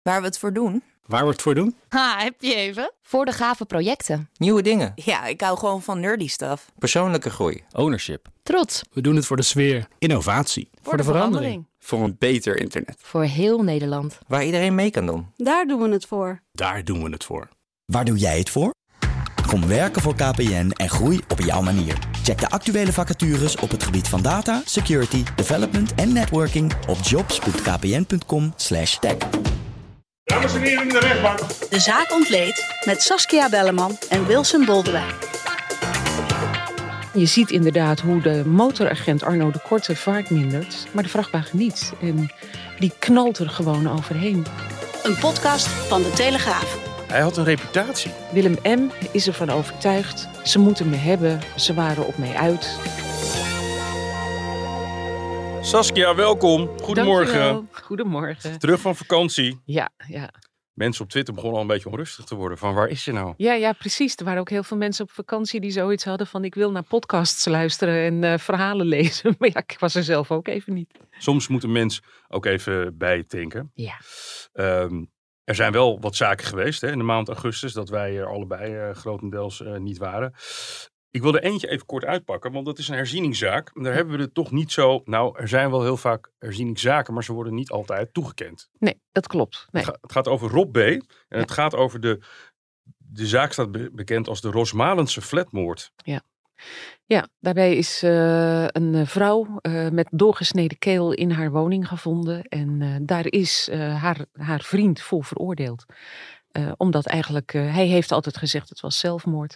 Waar we het voor doen? Waar we het voor doen? Heb je even? Voor de gave projecten. Nieuwe dingen. Ja, ik hou gewoon van nerdy stuff. Persoonlijke groei. Ownership. Trots. We doen het voor de sfeer. Innovatie. Voor de verandering. Voor een beter internet. Voor heel Nederland. Waar iedereen mee kan doen. Daar doen we het voor. Daar doen we het voor. Waar doe jij het voor? Kom werken voor KPN en groei op jouw manier. Check de actuele vacatures op het gebied van data, security, development en networking op jobs.kpn.com/tech. Dames en heren in de rechtbank. De zaak ontleed met Saskia Belleman en Wilson Boldewijn. Je ziet inderdaad hoe de motoragent Arno de Korte vaart mindert, maar de vrachtwagen niet. En die knalt er gewoon overheen. Een podcast van De Telegraaf. Hij had een reputatie. Willem M. is ervan overtuigd. Ze moeten me hebben. Ze waren op mij uit. Saskia, welkom. Goedemorgen. Dankjewel. Goedemorgen. Terug van vakantie. Ja. Mensen op Twitter begonnen al een beetje onrustig te worden. Van waar is je nou? Ja, precies. Er waren ook heel veel mensen op vakantie die zoiets hadden van ik wil naar podcasts luisteren en verhalen lezen. Maar ja, ik was er zelf ook even niet. Soms moet een mens ook even bijtanken. Ja. Er zijn wel wat zaken geweest in de maand augustus dat wij er allebei grotendeels niet waren. Ik wil er eentje even kort uitpakken, want dat is een herzieningszaak. Daar hebben we het toch niet zo... Nou, er zijn wel heel vaak herzieningszaken, maar ze worden niet altijd toegekend. Nee, dat klopt. Nee. Het gaat over Rob B. En het gaat over de zaak staat bekend als de Rosmalense flatmoord. Ja, daarbij is een vrouw met doorgesneden keel in haar woning gevonden. En daar is haar vriend voor veroordeeld. Omdat eigenlijk, hij heeft altijd gezegd het was zelfmoord.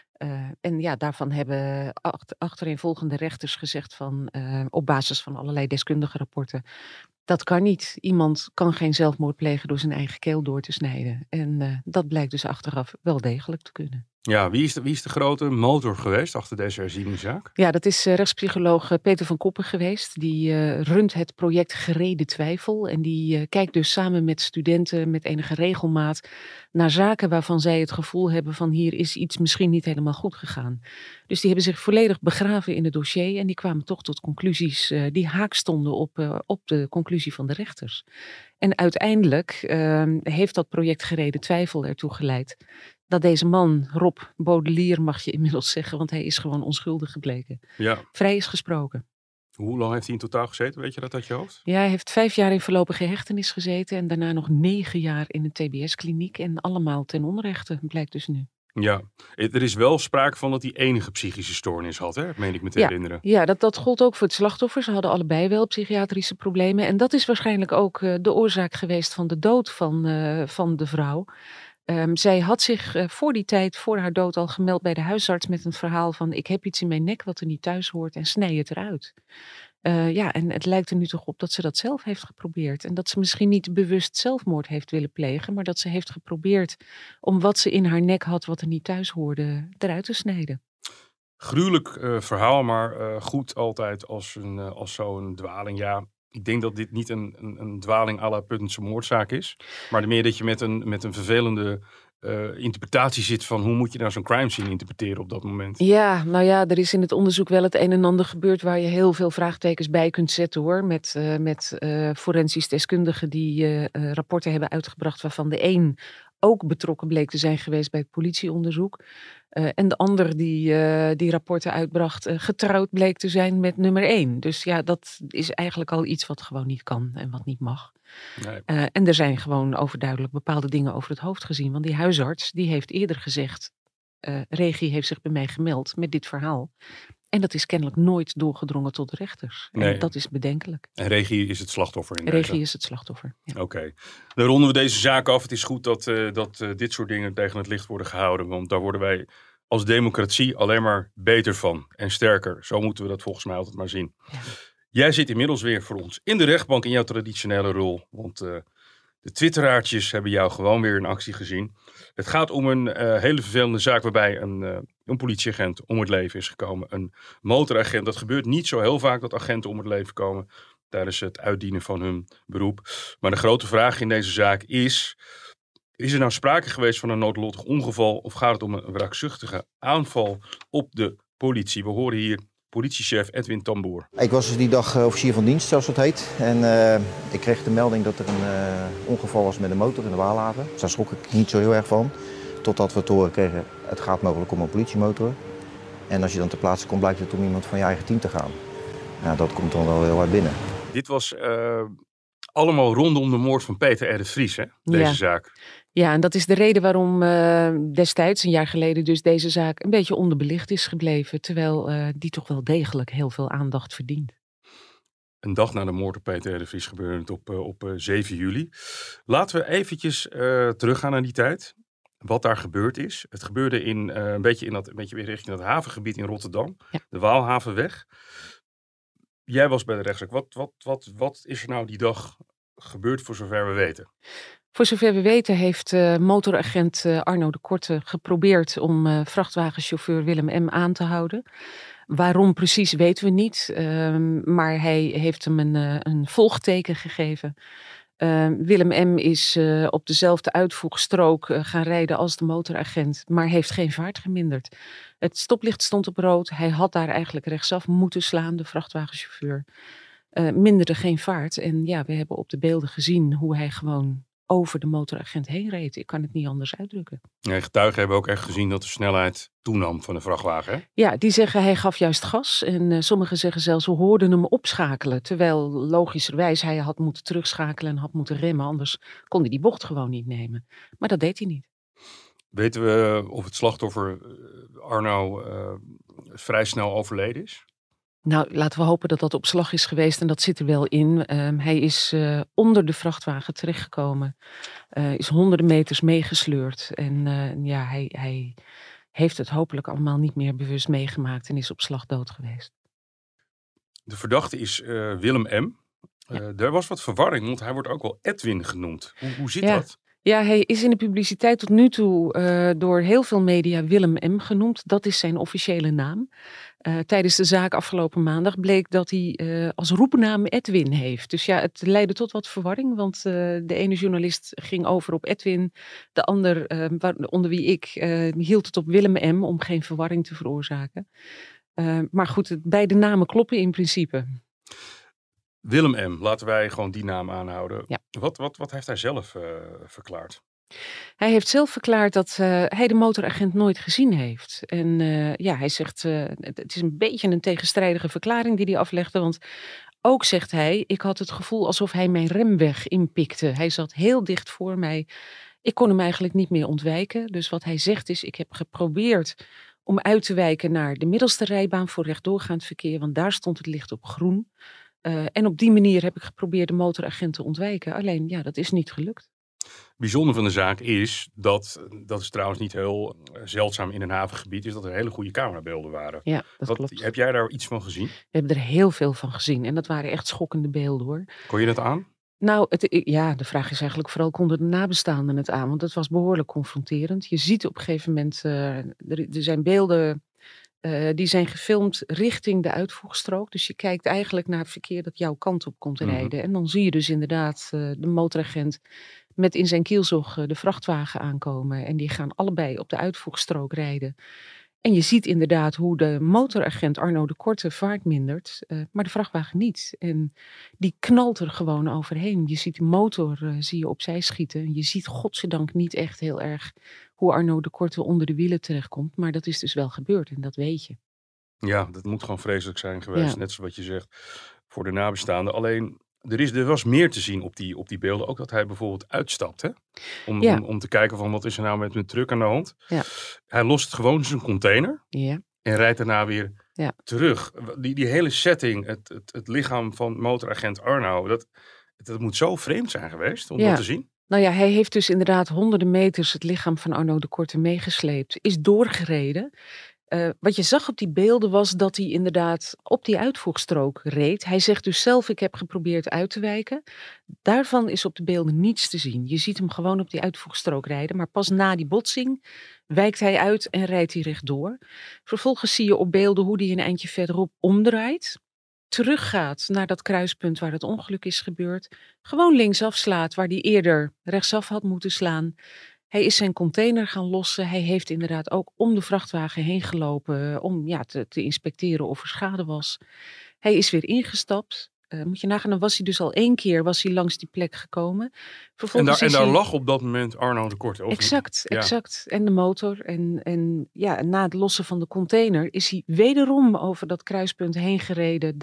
En ja, daarvan hebben achtereenvolgende rechters gezegd van op basis van allerlei deskundige rapporten. Dat kan niet. Iemand kan geen zelfmoord plegen door zijn eigen keel door te snijden. En dat blijkt dus achteraf wel degelijk te kunnen. Ja, wie is de grote motor geweest achter deze herzieningszaak? Ja, dat is rechtspsycholoog Peter van Koppen geweest. Die runt het project Gereden Twijfel. En die kijkt dus samen met studenten met enige regelmaat naar zaken waarvan zij het gevoel hebben van hier is iets misschien niet helemaal goed gegaan. Dus die hebben zich volledig begraven in het dossier en die kwamen toch tot conclusies die haak stonden op de conclusie van de rechters. En uiteindelijk heeft dat project Gereden Twijfel ertoe geleid dat deze man, Rob Baudelier mag je inmiddels zeggen, want hij is gewoon onschuldig gebleken, vrij is gesproken. Hoe lang heeft hij in totaal gezeten? Weet je dat uit je hoofd? Ja, hij heeft 5 jaar in voorlopige hechtenis gezeten en daarna nog 9 jaar in een TBS-kliniek en allemaal ten onrechte, blijkt dus nu. Ja, er is wel sprake van dat hij enige psychische stoornis had, hè? Dat meen ik me te herinneren. Ja, dat gold ook voor het slachtoffer. Ze hadden allebei wel psychiatrische problemen en dat is waarschijnlijk ook de oorzaak geweest van de dood van de vrouw. Zij had zich voor die tijd, voor haar dood, al gemeld bij de huisarts met een verhaal van ik heb iets in mijn nek wat er niet thuis hoort en snij het eruit. En het lijkt er nu toch op dat ze dat zelf heeft geprobeerd. En dat ze misschien niet bewust zelfmoord heeft willen plegen, maar dat ze heeft geprobeerd om wat ze in haar nek had wat er niet thuis hoorde, eruit te snijden. Gruwelijk verhaal, maar goed altijd als zo'n dwaling. Ja, ik denk dat dit niet een dwaling à la Puttense moordzaak is. Maar meer dat je met een vervelende interpretatie zit van hoe moet je nou zo'n crime scene interpreteren op dat moment. Ja, nou ja, er is in het onderzoek wel het een en ander gebeurd waar je heel veel vraagtekens bij kunt zetten hoor. Met forensisch deskundigen die rapporten hebben uitgebracht waarvan de een ook betrokken bleek te zijn geweest bij het politieonderzoek. En de ander die rapporten uitbracht getrouwd bleek te zijn met nummer 1. Dus ja, dat is eigenlijk al iets wat gewoon niet kan en wat niet mag. Nee. En er zijn gewoon overduidelijk bepaalde dingen over het hoofd gezien. Want die huisarts die heeft eerder gezegd, Regie heeft zich bij mij gemeld met dit verhaal. En dat is kennelijk nooit doorgedrongen tot de rechters. Nee. En dat is bedenkelijk. En Regie is het slachtoffer in deze? Regie is het slachtoffer, ja. Oké. Dan ronden we deze zaak af. Het is goed dat dit soort dingen tegen het licht worden gehouden. Want daar worden wij als democratie alleen maar beter van. En sterker. Zo moeten we dat volgens mij altijd maar zien. Ja. Jij zit inmiddels weer voor ons in de rechtbank in jouw traditionele rol. Want de twitteraartjes hebben jou gewoon weer in actie gezien. Het gaat om een hele vervelende zaak waarbij een politieagent om het leven is gekomen. Een motoragent. Dat gebeurt niet zo heel vaak dat agenten om het leven komen tijdens het uitdienen van hun beroep. Maar de grote vraag in deze zaak is er nou sprake geweest van een noodlottig ongeval of gaat het om een wraakzuchtige aanval op de politie? We horen hier politiechef Edwin Tamboer. Ik was dus die dag officier van dienst, zoals het heet. En ik kreeg de melding dat er een ongeval was met een motor in de Waalhaven. Dus daar schrok ik niet zo heel erg van. Totdat we te horen kregen, het gaat mogelijk om een politiemotor. En als je dan ter plaatse komt, blijkt het om iemand van je eigen team te gaan. Nou, dat komt dan wel heel hard binnen. Dit was allemaal rondom de moord van Peter R. de Vries, hè? Deze zaak. Ja, en dat is de reden waarom destijds, een jaar geleden dus, deze zaak een beetje onderbelicht is gebleven. Terwijl die toch wel degelijk heel veel aandacht verdient. Een dag na de moord op Peter R. de Vries gebeurde het op 7 juli. Laten we eventjes teruggaan naar die tijd. Wat daar gebeurd is. Het gebeurde een beetje weer richting dat havengebied in Rotterdam. Ja. De Waalhavenweg. Jij was bij de rechtszaak. Wat is er nou die dag gebeurd voor zover we weten? Voor zover we weten heeft motoragent Arno de Korte geprobeerd om vrachtwagenchauffeur Willem M. aan te houden. Waarom precies weten we niet. Maar hij heeft hem een volgteken gegeven. Willem M. is op dezelfde uitvoegstrook gaan rijden als de motoragent, maar heeft geen vaart geminderd. Het stoplicht stond op rood. Hij had daar eigenlijk rechtsaf moeten slaan, de vrachtwagenchauffeur. Minderde geen vaart. En ja, we hebben op de beelden gezien hoe hij gewoon over de motoragent heen reed. Ik kan het niet anders uitdrukken. Ja, getuigen hebben ook echt gezien dat de snelheid toenam van de vrachtwagen. Hè? Ja, die zeggen hij gaf juist gas. En sommigen zeggen zelfs we hoorden hem opschakelen. Terwijl logischerwijs hij had moeten terugschakelen en had moeten remmen. Anders kon hij die bocht gewoon niet nemen. Maar dat deed hij niet. Weten we of het slachtoffer Arno vrij snel overleden is? Nou, laten we hopen dat dat op slag is geweest en dat zit er wel in. Hij is onder de vrachtwagen terechtgekomen, is honderden meters meegesleurd. En hij heeft het hopelijk allemaal niet meer bewust meegemaakt en is op slag dood geweest. De verdachte is Willem M. Er was wat verwarring, want hij wordt ook wel Edwin genoemd. Hoe zit dat? Ja, hij is in de publiciteit tot nu toe door heel veel media Willem M. genoemd. Dat is zijn officiële naam. Tijdens de zaak afgelopen maandag bleek dat hij als roepnaam Edwin heeft. Dus ja, het leidde tot wat verwarring, want de ene journalist ging over op Edwin. De ander, onder wie ik, hield het op Willem M. om geen verwarring te veroorzaken. Maar goed, beide namen kloppen in principe. Willem M., laten wij gewoon die naam aanhouden. Ja. Wat heeft hij zelf verklaard? Hij heeft zelf verklaard dat hij de motoragent nooit gezien heeft. En hij zegt, het is een beetje een tegenstrijdige verklaring die hij aflegde. Want ook zegt hij, ik had het gevoel alsof hij mijn remweg inpikte. Hij zat heel dicht voor mij. Ik kon hem eigenlijk niet meer ontwijken. Dus wat hij zegt is, ik heb geprobeerd om uit te wijken naar de middelste rijbaan voor rechtdoorgaand verkeer. Want daar stond het licht op groen. En op die manier heb ik geprobeerd de motoragent te ontwijken. Alleen, ja, dat is niet gelukt. Bijzonder van de zaak is, dat is trouwens niet heel zeldzaam in een havengebied, is dat er hele goede camerabeelden waren. Ja, dat klopt. Heb jij daar iets van gezien? We hebben er heel veel van gezien en dat waren echt schokkende beelden hoor. Kon je dat aan? Nou, de vraag is eigenlijk vooral, konden de nabestaanden het aan? Want het was behoorlijk confronterend. Je ziet op een gegeven moment, er zijn beelden die zijn gefilmd richting de uitvoegstrook. Dus je kijkt eigenlijk naar het verkeer dat jouw kant op komt rijden. En dan zie je dus inderdaad de motoragent met in zijn kielzog de vrachtwagen aankomen. En die gaan allebei op de uitvoegstrook rijden. En je ziet inderdaad hoe de motoragent Arno de Korte vaart mindert, maar de vrachtwagen niet. En die knalt er gewoon overheen. Je ziet de motor zie je opzij schieten. Je ziet godzijdank niet echt heel erg hoe Arno de Korte onder de wielen terechtkomt. Maar dat is dus wel gebeurd en dat weet je. Ja, dat moet gewoon vreselijk zijn geweest. Ja. Net zoals wat je zegt, voor de nabestaanden. Alleen, er was meer te zien op die beelden. Ook dat hij bijvoorbeeld uitstapt, hè? Om te kijken van wat is er nou met mijn truck aan de hand. Ja. Hij lost gewoon zijn container en rijdt daarna weer terug. Die hele setting, het lichaam van motoragent Arno, dat moet zo vreemd zijn geweest om dat te zien. Nou ja, hij heeft dus inderdaad honderden meters het lichaam van Arno de Korte meegesleept. Is doorgereden. Wat je zag op die beelden was dat hij inderdaad op die uitvoegstrook reed. Hij zegt dus zelf, ik heb geprobeerd uit te wijken. Daarvan is op de beelden niets te zien. Je ziet hem gewoon op die uitvoegstrook rijden. Maar pas na die botsing wijkt hij uit en rijdt hij rechtdoor. Vervolgens zie je op beelden hoe hij een eindje verderop omdraait. Teruggaat naar dat kruispunt waar het ongeluk is gebeurd. Gewoon linksaf slaat waar hij eerder rechtsaf had moeten slaan. Hij is zijn container gaan lossen. Hij heeft inderdaad ook om de vrachtwagen heen gelopen om te inspecteren of er schade was. Hij is weer ingestapt. Moet je nagaan, dan was hij dus al 1 keer langs die plek gekomen. En daar lag op dat moment Arno de Korte. Exact. En de motor. En na het lossen van de container is hij wederom over dat kruispunt heen gereden.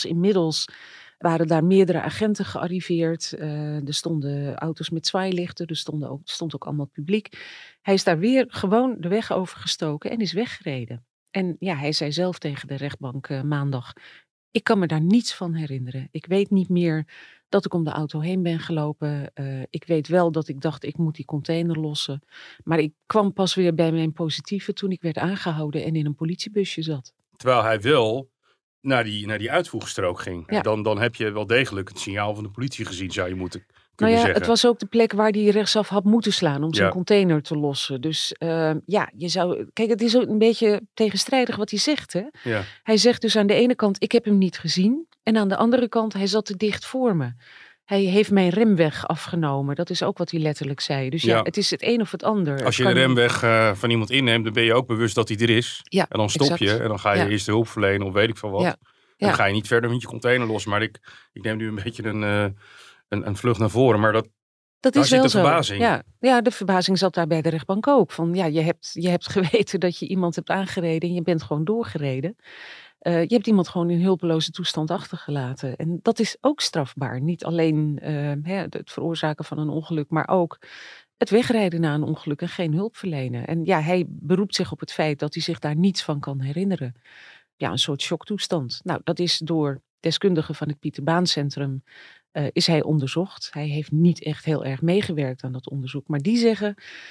Waren daar meerdere agenten gearriveerd. Er stonden auto's met zwaailichten. Er stond ook allemaal publiek. Hij is daar weer gewoon de weg overgestoken en is weggereden. En hij zei zelf tegen de rechtbank maandag: ik kan me daar niets van herinneren. Ik weet niet meer dat ik om de auto heen ben gelopen. Ik weet wel dat ik dacht, ik moet die container lossen. Maar ik kwam pas weer bij mijn positieve toen ik werd aangehouden en in een politiebusje zat. Terwijl hij wel naar die uitvoegstrook ging. Ja. Dan heb je wel degelijk het signaal van de politie gezien, zou je moeten kunnen zeggen. Het was ook de plek waar hij rechtsaf had moeten slaan om zijn container te lossen. Dus je zou... Kijk, het is ook een beetje tegenstrijdig wat hij zegt, hè? Ja. Hij zegt dus aan de ene kant, ik heb hem niet gezien. En aan de andere kant, hij zat te dicht voor me. Hij heeft mijn remweg afgenomen. Dat is ook wat hij letterlijk zei. Dus het is het een of het ander. Als je de remweg van iemand inneemt, dan ben je ook bewust dat hij er is. Ja, en dan stop je en dan ga je eerst hulp verlenen of weet ik veel wat. Ja. Dan ga je niet verder met je container los. Maar ik neem nu een beetje een vlucht naar voren. Maar dat is zit wel de zo. verbazing. Ja, de verbazing zat daar bij de rechtbank ook. Van je hebt geweten dat je iemand hebt aangereden en je bent gewoon doorgereden. Je hebt iemand gewoon in hulpeloze toestand achtergelaten. En dat is ook strafbaar. Niet alleen het veroorzaken van een ongeluk, maar ook het wegrijden na een ongeluk en geen hulp verlenen. En hij beroept zich op het feit dat hij zich daar niets van kan herinneren. Ja, een soort shocktoestand. Nou, dat is door deskundigen van het Pieter Baan Centrum is hij onderzocht. Hij heeft niet echt heel erg meegewerkt aan dat onderzoek. Maar die zeggen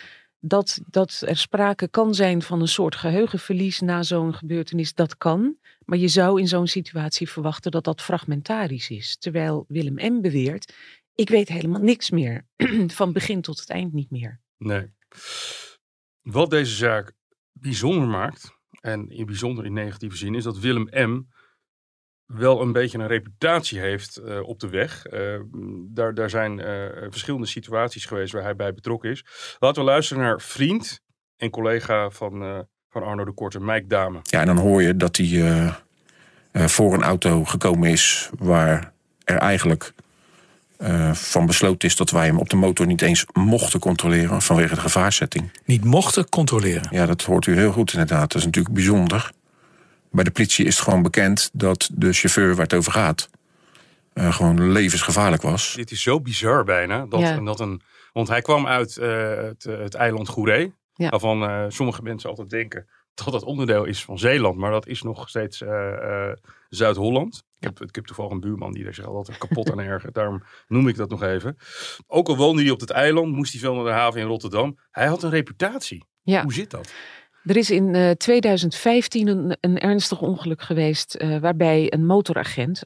dat er sprake kan zijn van een soort geheugenverlies na zo'n gebeurtenis. Dat kan, maar je zou in zo'n situatie verwachten dat dat fragmentarisch is. Terwijl Willem M. beweert, ik weet helemaal niks meer. Van begin tot het eind niet meer. Nee. Wat deze zaak bijzonder maakt, en in bijzonder in negatieve zin, is dat Willem M. wel een beetje een reputatie heeft op de weg. Daar zijn verschillende situaties geweest waar hij bij betrokken is. Laten we luisteren naar vriend en collega van Arno de Korte, Mike Dame. Ja, en dan hoor je dat hij voor een auto gekomen is waar er eigenlijk van besloten is dat wij hem op de motor niet eens mochten controleren vanwege de gevaarzetting. Niet mochten controleren? Ja, dat hoort u heel goed inderdaad. Dat is natuurlijk bijzonder. Bij de politie is het gewoon bekend dat de chauffeur waar het over gaat gewoon levensgevaarlijk was. Dit is zo bizar bijna. Want hij kwam uit het eiland Goeree. Ja. Waarvan sommige mensen altijd denken dat dat onderdeel is van Zeeland. Maar dat is nog steeds Zuid-Holland. Ik heb toevallig een buurman die daar zich altijd kapot aan ergert. Daarom noem ik dat nog even. Ook al woonde hij op het eiland, moest hij veel naar de haven in Rotterdam. Hij had een reputatie. Ja. Hoe zit dat? Er is in 2015 een ernstig ongeluk geweest waarbij een motoragent,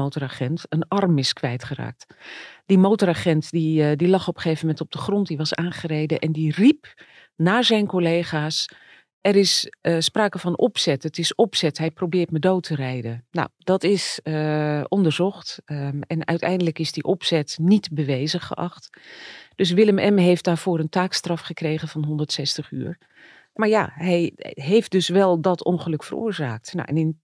een arm is kwijtgeraakt. Die motoragent die lag op een gegeven moment op de grond, die was aangereden en die riep naar zijn collega's: er is sprake van opzet, het is opzet, hij probeert me dood te rijden. Nou, dat is onderzocht en uiteindelijk is die opzet niet bewezen geacht. Dus Willem M. heeft daarvoor een taakstraf gekregen van 160 uur. Maar ja, hij heeft dus wel dat ongeluk veroorzaakt. Nou, en in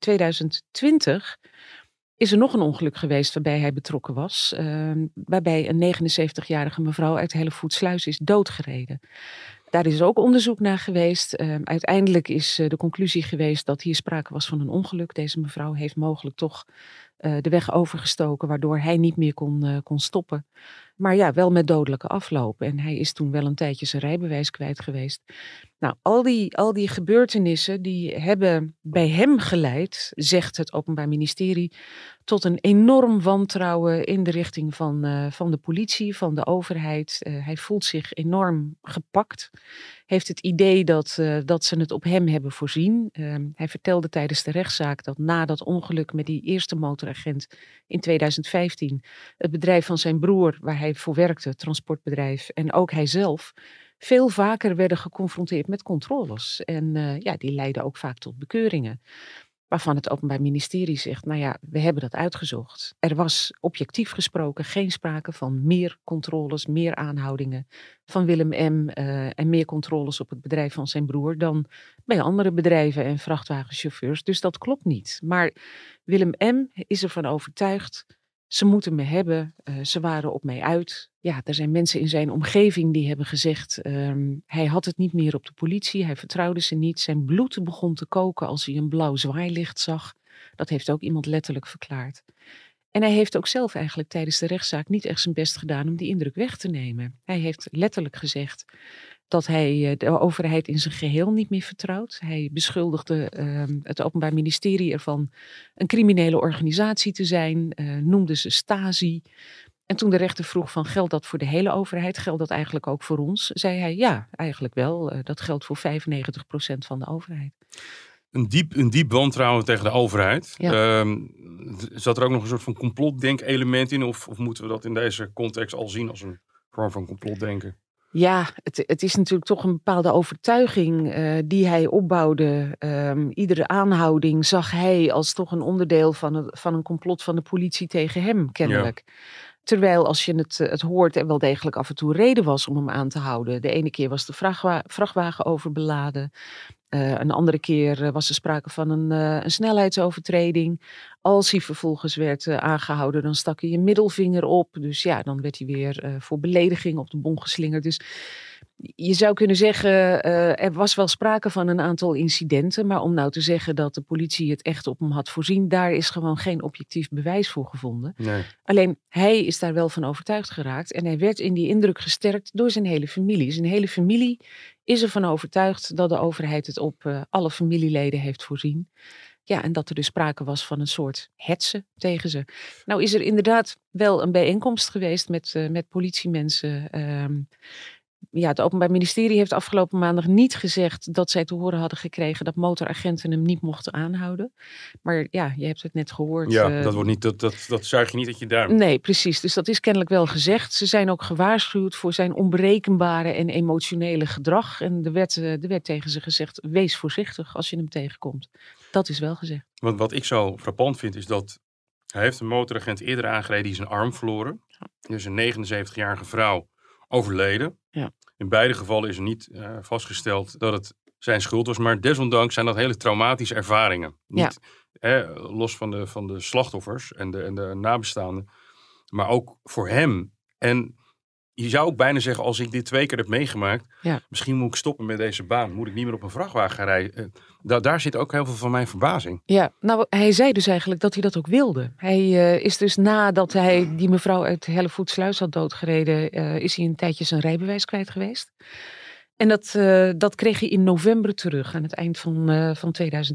2020 is er nog een ongeluk geweest waarbij hij betrokken was. Waarbij een 79-jarige mevrouw uit Hellevoetsluis is doodgereden. Daar is ook onderzoek naar geweest. Uiteindelijk is de conclusie geweest dat hier sprake was van een ongeluk. Deze mevrouw heeft mogelijk toch de weg overgestoken, waardoor hij niet meer kon stoppen. Maar ja, wel met dodelijke afloop. En hij is toen wel een tijdje zijn rijbewijs kwijt geweest. Nou, al die gebeurtenissen die hebben bij hem geleid, zegt het Openbaar Ministerie, tot een enorm wantrouwen in de richting van de politie, van de overheid. Hij voelt zich enorm gepakt. Heeft het idee dat ze het op hem hebben voorzien. Hij vertelde tijdens de rechtszaak dat na dat ongeluk met die eerste motoragent in 2015... het bedrijf van zijn broer, waar hij voor werkte, het transportbedrijf, en ook hij zelf, veel vaker werden geconfronteerd met controles. En die leidden ook vaak tot bekeuringen. Waarvan het Openbaar Ministerie zegt, nou ja, we hebben dat uitgezocht. Er was objectief gesproken geen sprake van meer controles, meer aanhoudingen van Willem M. En meer controles op het bedrijf van zijn broer dan bij andere bedrijven en vrachtwagenchauffeurs. Dus dat klopt niet. Maar Willem M. is ervan overtuigd, ze moeten me hebben, ze waren op mij uit. Ja, er zijn mensen in zijn omgeving die hebben gezegd, hij had het niet meer op de politie, hij vertrouwde ze niet. Zijn bloed begon te koken als hij een blauw zwaailicht zag. Dat heeft ook iemand letterlijk verklaard. En hij heeft ook zelf eigenlijk tijdens de rechtszaak niet echt zijn best gedaan om die indruk weg te nemen. Hij heeft letterlijk gezegd dat hij de overheid in zijn geheel niet meer vertrouwt. Hij beschuldigde het Openbaar Ministerie ervan een criminele organisatie te zijn, noemde ze Stasi. En toen de rechter vroeg van geldt dat voor de hele overheid, geldt dat eigenlijk ook voor ons? Zei hij ja, eigenlijk wel. Dat geldt voor 95% van de overheid. Een diep wantrouwen tegen de overheid. Ja. Zat er ook nog een soort van complotdenk-element in? Of moeten we dat in deze context al zien als een vorm van complotdenken? Ja, het is natuurlijk toch een bepaalde overtuiging die hij opbouwde. Iedere aanhouding zag hij als toch een onderdeel van een complot van de politie tegen hem, kennelijk. Ja. Terwijl als je het hoort er wel degelijk af en toe reden was om hem aan te houden. De ene keer was de vrachtwagen overbeladen. Een andere keer was er sprake van een snelheidsovertreding. Als hij vervolgens werd aangehouden, dan stak hij een middelvinger op. Dus ja, dan werd hij weer voor belediging op de bon geslingerd. Dus je zou kunnen zeggen, er was wel sprake van een aantal incidenten. Maar om nou te zeggen dat de politie het echt op hem had voorzien, daar is gewoon geen objectief bewijs voor gevonden. Nee. Alleen hij is daar wel van overtuigd geraakt. En hij werd in die indruk gesterkt door zijn hele familie. Zijn hele familie is ervan overtuigd dat de overheid het op alle familieleden heeft voorzien. Ja, en dat er dus sprake was van een soort hetsen tegen ze. Nou is er inderdaad wel een bijeenkomst geweest met politiemensen. Ja, het Openbaar Ministerie heeft afgelopen maandag niet gezegd dat zij te horen hadden gekregen dat motoragenten hem niet mochten aanhouden. Maar ja, je hebt het net gehoord. Ja, dat wordt niet, dat zuig je niet uit je duim. Nee, precies. Dus dat is kennelijk wel gezegd. Ze zijn ook gewaarschuwd voor zijn onberekenbare en emotionele gedrag. En er werd tegen ze gezegd, wees voorzichtig als je hem tegenkomt. Dat is wel gezegd. Want wat ik zo frappant vind is dat hij heeft een motoragent eerder aangereden, die zijn arm verloren. Dus een 79-jarige vrouw overleden. Ja. In beide gevallen is er niet vastgesteld dat het zijn schuld was. Maar desondanks zijn dat hele traumatische ervaringen. Niet, los van de slachtoffers en de nabestaanden. Maar ook voor hem. En je zou ook bijna zeggen, als ik dit 2 keer heb meegemaakt. Ja. Misschien moet ik stoppen met deze baan. Moet ik niet meer op een vrachtwagen gaan rijden. Daar zit ook heel veel van mijn verbazing. Ja, nou hij zei dus eigenlijk dat hij dat ook wilde. Hij is dus nadat hij die mevrouw uit Hellevoetsluis had doodgereden, is hij een tijdje zijn rijbewijs kwijt geweest. En dat kreeg hij in november terug aan het eind van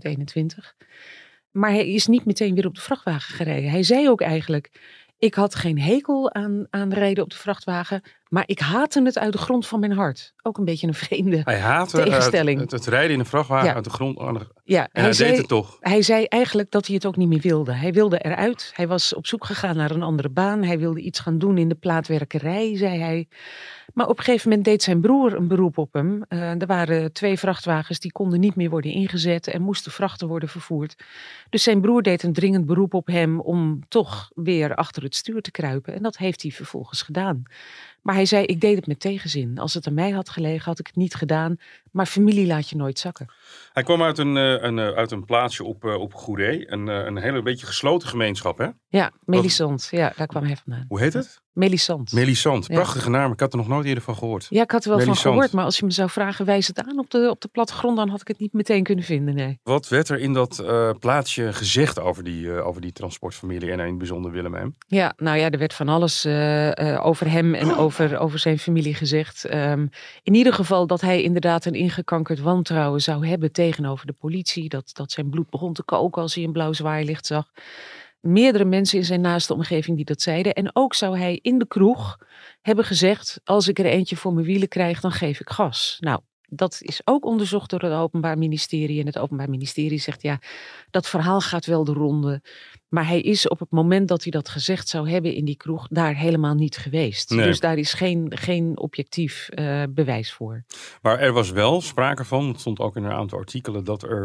2021. Maar hij is niet meteen weer op de vrachtwagen gereden. Hij zei ook eigenlijk, ik had geen hekel aan rijden op de vrachtwagen, maar ik haatte het uit de grond van mijn hart. Ook een beetje een vreemde tegenstelling. Het rijden in een vrachtwagen uit de grond. Ja, en hij deed het toch. Hij zei eigenlijk dat hij het ook niet meer wilde. Hij wilde eruit. Hij was op zoek gegaan naar een andere baan. Hij wilde iets gaan doen in de plaatwerkerij, zei hij. Maar op een gegeven moment deed zijn broer een beroep op hem. Er waren 2 vrachtwagens die konden niet meer worden ingezet en moesten vrachten worden vervoerd. Dus zijn broer deed een dringend beroep op hem om toch weer achter het stuur te kruipen. En dat heeft hij vervolgens gedaan. Maar hij zei, ik deed het met tegenzin. Als het aan mij had gelegen, had ik het niet gedaan. Maar familie laat je nooit zakken. Hij kwam uit een plaatsje op Goeree. Een hele beetje gesloten gemeenschap, hè? Ja, Melisant. Ja, daar kwam hij vandaan. Hoe heet het? Melisant. Melisant, prachtige naam. Ik had er nog nooit eerder van gehoord. Ja, ik had er wel van gehoord. Maar als je me zou vragen, wijs het aan op de plattegrond, dan had ik het niet meteen kunnen vinden, nee. Wat werd er in dat plaatsje gezegd over die transportfamilie en in het bijzonder Willem M? Ja, nou ja, er werd van alles over hem en over zijn familie gezegd. In ieder geval dat hij inderdaad een ingekankerd wantrouwen zou hebben tegenover de politie. Dat zijn bloed begon te koken als hij een blauw zwaailicht zag. Meerdere mensen in zijn naaste omgeving die dat zeiden. En ook zou hij in de kroeg hebben gezegd, als ik er eentje voor mijn wielen krijg, dan geef ik gas. Nou, dat is ook onderzocht door het Openbaar Ministerie. En het Openbaar Ministerie zegt, ja, dat verhaal gaat wel de ronde. Maar hij is op het moment dat hij dat gezegd zou hebben in die kroeg, daar helemaal niet geweest. Nee. Dus daar is geen objectief bewijs voor. Maar er was wel sprake van, het stond ook in een aantal artikelen, dat er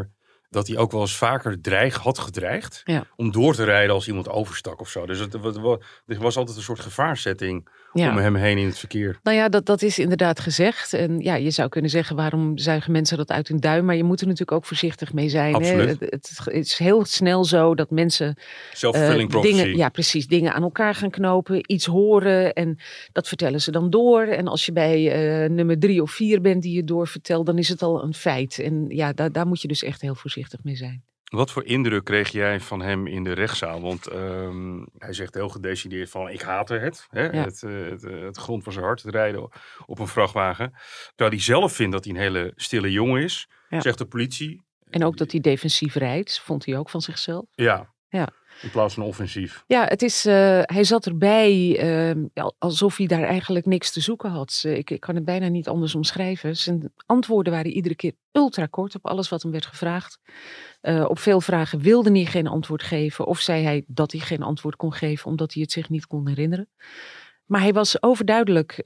dat hij ook wel eens vaker had gedreigd Ja. om door te rijden als iemand overstak of zo. Dus er was altijd een soort gevaarsetting om hem heen in het verkeer. Nou ja, dat is inderdaad gezegd. En ja, je zou kunnen zeggen, waarom zuigen mensen dat uit hun duim? Maar je moet er natuurlijk ook voorzichtig mee zijn. Absoluut. Hè? Het is heel snel zo dat mensen Self-fulfilling prophecy. dingen aan elkaar gaan knopen. Iets horen en dat vertellen ze dan door. En als je bij nummer 3 of 4 bent die je doorvertelt, dan is het al een feit. En ja, daar moet je dus echt heel voorzichtig mee zijn. Wat voor indruk kreeg jij van hem in de rechtszaal? Want hij zegt heel gedecideerd van ik haatte het. Hè? Ja. Het grond van zijn hart, het rijden op een vrachtwagen. Terwijl hij zelf vindt dat hij een hele stille jongen is, zegt de politie. En ook dat hij defensief rijdt, vond hij ook van zichzelf. Ja. Ja. In plaats van offensief. Ja, het is, hij zat erbij alsof hij daar eigenlijk niks te zoeken had. Ik kan het bijna niet anders omschrijven. Zijn antwoorden waren iedere keer ultra kort op alles wat hem werd gevraagd. Op veel vragen wilde hij geen antwoord geven. Of zei hij dat hij geen antwoord kon geven omdat hij het zich niet kon herinneren. Maar hij was overduidelijk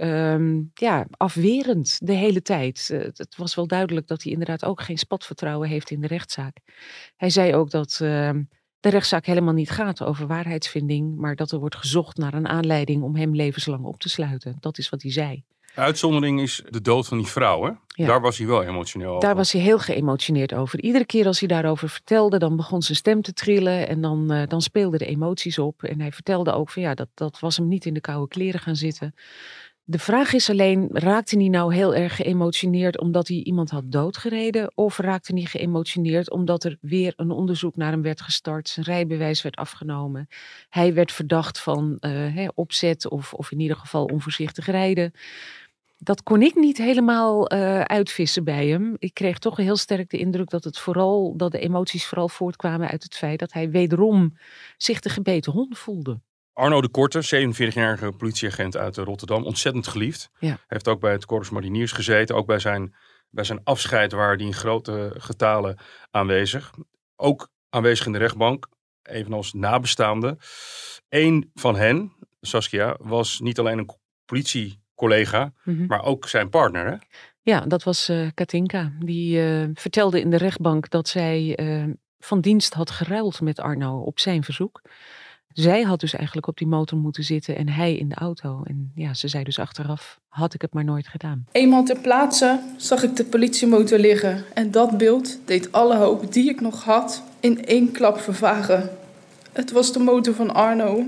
afwerend de hele tijd. Het was wel duidelijk dat hij inderdaad ook geen spatvertrouwen heeft in de rechtszaak. Hij zei ook dat de rechtszaak helemaal niet gaat over waarheidsvinding, maar dat er wordt gezocht naar een aanleiding om hem levenslang op te sluiten. Dat is wat hij zei. Uitzondering is de dood van die vrouw, hè? Ja. Daar was hij wel emotioneel over. Daar was hij heel geëmotioneerd over. Iedere keer als hij daarover vertelde, dan begon zijn stem te trillen en dan speelden de emoties op. En hij vertelde ook van dat was hem niet in de koude kleren gaan zitten. De vraag is alleen, raakte hij nou heel erg geëmotioneerd omdat hij iemand had doodgereden? Of raakte hij geëmotioneerd omdat er weer een onderzoek naar hem werd gestart, zijn rijbewijs werd afgenomen? Hij werd verdacht van opzet of in ieder geval onvoorzichtig rijden. Dat kon ik niet helemaal uitvissen bij hem. Ik kreeg toch heel sterk de indruk dat de emoties vooral voortkwamen uit het feit dat hij wederom zich de gebeten hond voelde. Arno de Korte, 47-jarige politieagent uit Rotterdam, ontzettend geliefd. Ja. Hij heeft ook bij het Corps Mariniers gezeten, ook bij zijn afscheid waren die in grote getalen aanwezig. Ook aanwezig in de rechtbank, evenals nabestaanden. Eén van hen, Saskia, was niet alleen een politiecollega, maar ook zijn partner, hè? Ja, dat was Katinka. Die vertelde in de rechtbank dat zij van dienst had geruild met Arno op zijn verzoek. Zij had dus eigenlijk op die motor moeten zitten en hij in de auto. En ja, ze zei dus achteraf, had ik het maar nooit gedaan. Eenmaal ter plaatse zag ik de politiemotor liggen. En dat beeld deed alle hoop die ik nog had in één klap vervagen. Het was de motor van Arno.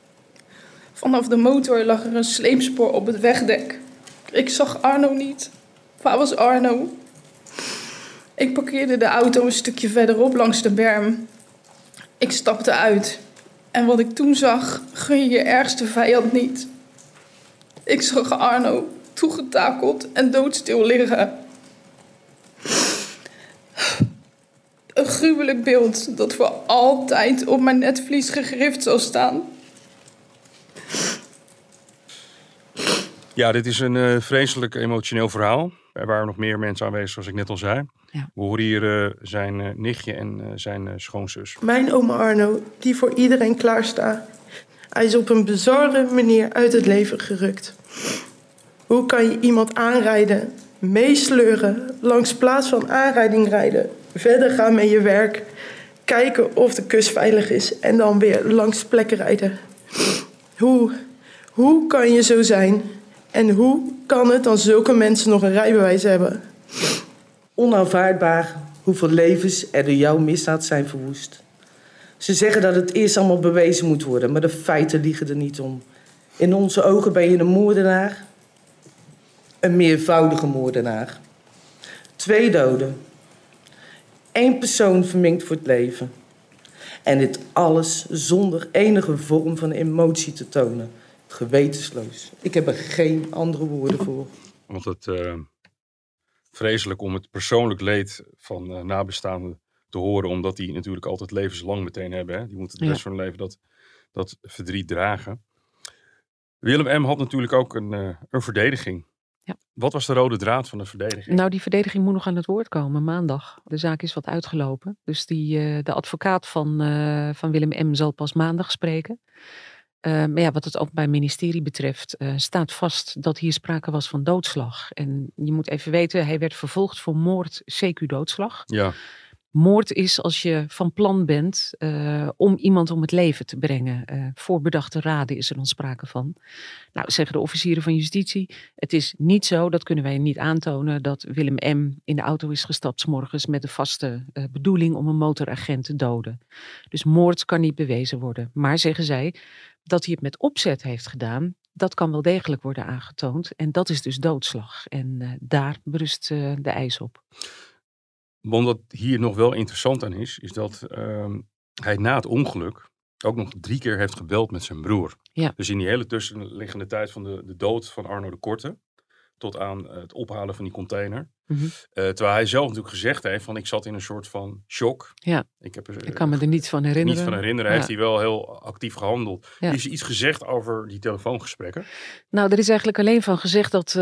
Vanaf de motor lag er een sleepspoor op het wegdek. Ik zag Arno niet. Waar was Arno? Ik parkeerde de auto een stukje verderop langs de berm. Ik stapte uit. En wat ik toen zag, gun je je ergste vijand niet. Ik zag Arno toegetakeld en doodstil liggen. Een gruwelijk beeld dat voor altijd op mijn netvlies gegrift zal staan. Ja, dit is een vreselijk emotioneel verhaal. Er waren nog meer mensen aanwezig, zoals ik net al zei. Ja. We horen hier zijn nichtje en zijn schoonzus. Mijn oma Arno, die voor iedereen klaarstaat. Hij is op een bizarre manier uit het leven gerukt. Hoe kan je iemand aanrijden, meesleuren, langs plaats van aanrijding rijden, verder gaan met je werk, kijken of de kust veilig is en dan weer langs plekken rijden? Hoe kan je zo zijn? En hoe kan het dan zulke mensen nog een rijbewijs hebben? Onaanvaardbaar hoeveel levens er door jouw misdaad zijn verwoest. Ze zeggen dat het eerst allemaal bewezen moet worden, maar de feiten liegen er niet om. In onze ogen ben je een moordenaar, een meervoudige moordenaar. 2 doden. 1 persoon verminkt voor het leven. En dit alles zonder enige vorm van emotie te tonen. Gewetensloos. Ik heb er geen andere woorden voor. Want het vreselijk om het persoonlijk leed van nabestaanden te horen, omdat die natuurlijk altijd levenslang meteen hebben. Hè? Die moeten de rest van hun leven dat verdriet dragen. Willem M. had natuurlijk ook een verdediging. Ja. Wat was de rode draad van de verdediging? Nou, die verdediging moet nog aan het woord komen maandag. De zaak is wat uitgelopen. Dus de advocaat van Willem M. zal pas maandag spreken. Maar ja, wat het Openbaar Ministerie betreft staat vast dat hier sprake was van doodslag. En je moet even weten, hij werd vervolgd voor moord CQ doodslag. Ja. Moord is als je van plan bent om iemand om het leven te brengen. Voorbedachte raden is er dan sprake van. Nou, zeggen de officieren van justitie, het is niet zo, dat kunnen wij niet aantonen, dat Willem M. in de auto is gestapt 's morgens met de vaste bedoeling om een motoragent te doden. Dus moord kan niet bewezen worden. Maar zeggen zij, dat hij het met opzet heeft gedaan, dat kan wel degelijk worden aangetoond. En dat is dus doodslag. En daar berust de eis op. Wat hier nog wel interessant aan is dat hij na het ongeluk ook nog 3 keer heeft gebeld met zijn broer. Ja. Dus in die hele tussenliggende tijd van de dood van Arno de Korte tot aan het ophalen van die container. Mm-hmm. Terwijl hij zelf natuurlijk gezegd heeft van ik zat in een soort van shock. Ja. Ik kan me er niet van herinneren. Ja. Heeft hij wel heel actief gehandeld. Ja. Is er iets gezegd over die telefoongesprekken? Nou, er is eigenlijk alleen van gezegd dat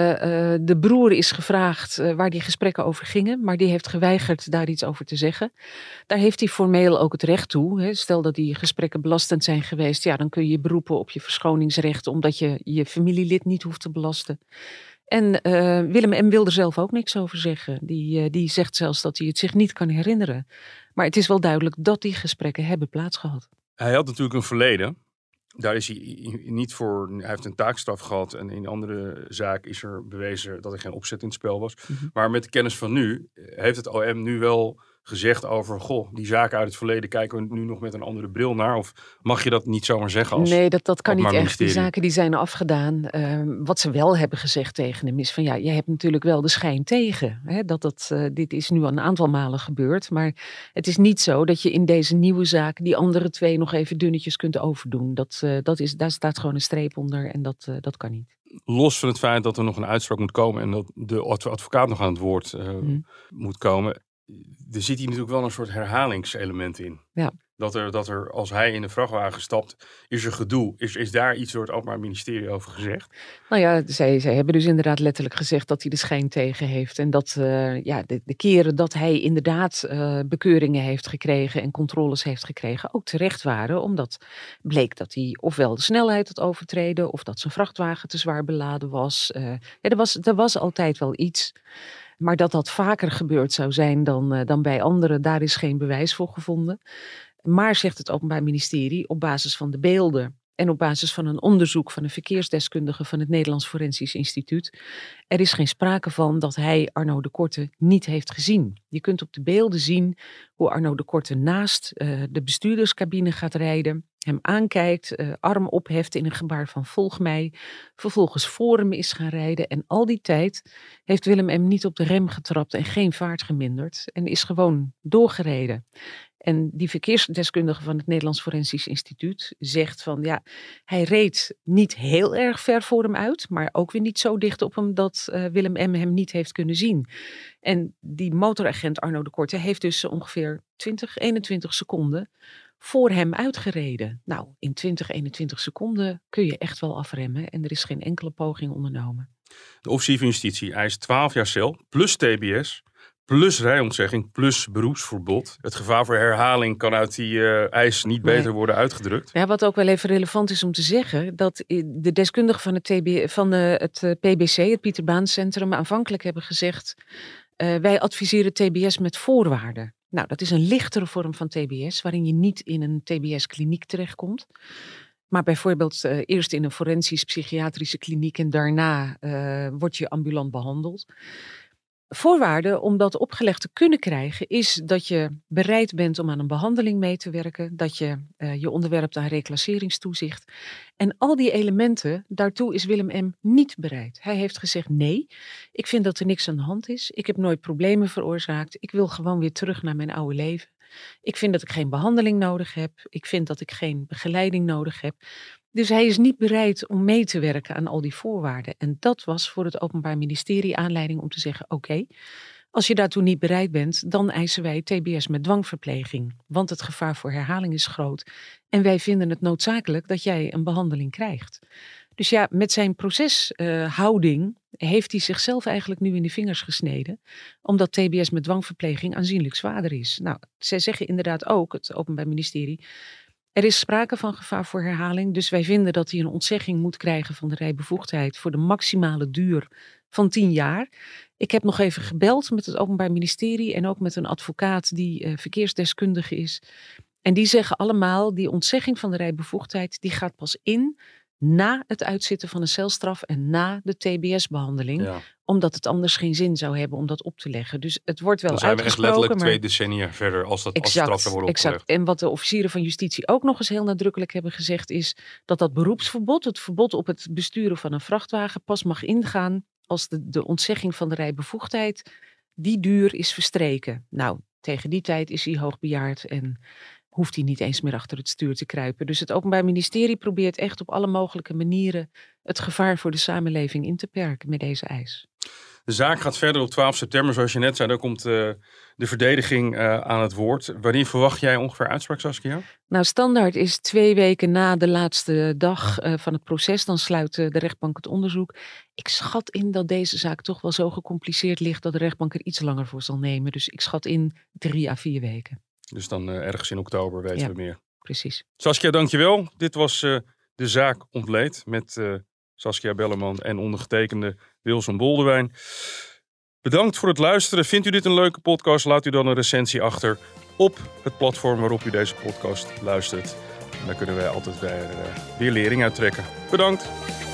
de broer is gevraagd waar die gesprekken over gingen. Maar die heeft geweigerd daar iets over te zeggen. Daar heeft hij formeel ook het recht toe. Hè. Stel dat die gesprekken belastend zijn geweest. Ja, dan kun je je beroepen op je verschoningsrecht. Omdat je je familielid niet hoeft te belasten. En Willem M. wil er zelf ook niks over zeggen. Die zegt zelfs dat hij het zich niet kan herinneren. Maar het is wel duidelijk dat die gesprekken hebben plaatsgehad. Hij had natuurlijk een verleden. Daar is hij niet voor. Hij heeft een taakstraf gehad. En in andere zaak is er bewezen dat er geen opzet in het spel was. Mm-hmm. Maar met de kennis van nu heeft het OM nu wel gezegd over die zaken uit het verleden kijken we nu nog met een andere bril naar? Of mag je dat niet zomaar zeggen? Nee, dat kan niet echt. Ministerie? Die zaken die zijn afgedaan. Wat ze wel hebben gezegd tegen hem is van ja, je hebt natuurlijk wel de schijn tegen. Hè, dit is nu al een aantal malen gebeurd. Maar het is niet zo dat je in deze nieuwe zaak die andere 2 nog even dunnetjes kunt overdoen. Daar staat gewoon een streep onder en dat kan niet. Los van het feit dat er nog een uitspraak moet komen en dat de advocaat nog aan het woord moet komen. Er zit hier natuurlijk wel een soort herhalingselement in. Ja. Dat er als hij in de vrachtwagen stapt, is er gedoe. Is daar iets door het Openbaar Ministerie over gezegd? Nou ja, zij hebben dus inderdaad letterlijk gezegd dat hij de schijn tegen heeft. En dat de keren dat hij inderdaad bekeuringen heeft gekregen en controles heeft gekregen ook terecht waren. Omdat bleek dat hij ofwel de snelheid had overtreden of dat zijn vrachtwagen te zwaar beladen was. Er was altijd wel iets. Maar dat vaker gebeurd zou zijn dan bij anderen, daar is geen bewijs voor gevonden. Maar, zegt het Openbaar Ministerie, op basis van de beelden en op basis van een onderzoek van een verkeersdeskundige van het Nederlands Forensisch Instituut, er is geen sprake van dat hij Arno de Korte niet heeft gezien. Je kunt op de beelden zien hoe Arno de Korte naast de bestuurderscabine gaat rijden, hem aankijkt, arm opheft in een gebaar van volg mij, vervolgens voor hem is gaan rijden. En al die tijd heeft Willem M. niet op de rem getrapt en geen vaart geminderd en is gewoon doorgereden. En die verkeersdeskundige van het Nederlands Forensisch Instituut zegt van ja, hij reed niet heel erg ver voor hem uit, maar ook weer niet zo dicht op hem dat Willem M. hem niet heeft kunnen zien. En die motoragent Arno de Korte heeft dus ongeveer 21 seconden voor hem uitgereden. Nou, in 21 seconden kun je echt wel afremmen en er is geen enkele poging ondernomen. De officier van justitie eist 12 jaar cel, plus TBS, plus rijontzegging, plus beroepsverbod. Het gevaar voor herhaling kan uit die eis niet beter worden uitgedrukt. Ja, wat ook wel even relevant is om te zeggen, dat de deskundigen van het PBC, het Pieter Baan Centrum, aanvankelijk hebben gezegd, wij adviseren TBS met voorwaarden. Nou, dat is een lichtere vorm van TBS, waarin je niet in een TBS-kliniek terechtkomt. Maar bijvoorbeeld eerst in een forensisch-psychiatrische kliniek en daarna word je ambulant behandeld. Voorwaarde om dat opgelegd te kunnen krijgen is dat je bereid bent om aan een behandeling mee te werken, dat je je onderwerpt aan reclasseringstoezicht. En al die elementen, daartoe is Willem M. niet bereid. Hij heeft gezegd nee, ik vind dat er niks aan de hand is, ik heb nooit problemen veroorzaakt, ik wil gewoon weer terug naar mijn oude leven. Ik vind dat ik geen behandeling nodig heb, ik vind dat ik geen begeleiding nodig heb. Dus hij is niet bereid om mee te werken aan al die voorwaarden. En dat was voor het Openbaar Ministerie aanleiding om te zeggen, oké, als je daartoe niet bereid bent, dan eisen wij TBS met dwangverpleging. Want het gevaar voor herhaling is groot. En wij vinden het noodzakelijk dat jij een behandeling krijgt. Dus ja, met zijn proceshouding heeft hij zichzelf eigenlijk nu in de vingers gesneden. Omdat TBS met dwangverpleging aanzienlijk zwaarder is. Nou, zij zeggen inderdaad ook, het Openbaar Ministerie, Er is sprake van gevaar voor herhaling. Dus wij vinden dat hij een ontzegging moet krijgen van de rijbevoegdheid voor de maximale duur van 10 jaar. Ik heb nog even gebeld met het Openbaar Ministerie en ook met een advocaat die verkeersdeskundige is. En die zeggen allemaal, die ontzegging van de rijbevoegdheid, die gaat pas in na het uitzitten van een celstraf en na de TBS-behandeling. Ja. Omdat het anders geen zin zou hebben om dat op te leggen. Dus het wordt wel uitgesproken. Dan zijn we echt letterlijk 2 decennia verder als straffen worden opgelegd. En wat de officieren van justitie ook nog eens heel nadrukkelijk hebben gezegd is dat beroepsverbod, het verbod op het besturen van een vrachtwagen, pas mag ingaan als de ontzegging van de rijbevoegdheid, die duur is verstreken. Nou, tegen die tijd is hij hoogbejaard en hoeft hij niet eens meer achter het stuur te kruipen. Dus het Openbaar Ministerie probeert echt op alle mogelijke manieren het gevaar voor de samenleving in te perken met deze eis. De zaak gaat verder op 12 september, zoals je net zei. Daar komt de verdediging aan het woord. Wanneer verwacht jij ongeveer uitspraak, Saskia? Nou, standaard is 2 weken na de laatste dag van het proces. Dan sluit de rechtbank het onderzoek. Ik schat in dat deze zaak toch wel zo gecompliceerd ligt dat de rechtbank er iets langer voor zal nemen. Dus ik schat in 3 à 4 weken. Dus dan ergens in oktober weten we meer. Precies. Saskia, dankjewel. Dit was De Zaak Ontleed met Saskia Belleman en ondergetekende Wilson Boldewijn. Bedankt voor het luisteren. Vindt u dit een leuke podcast? Laat u dan een recensie achter op het platform waarop u deze podcast luistert. En daar kunnen wij altijd weer lering uit trekken. Bedankt.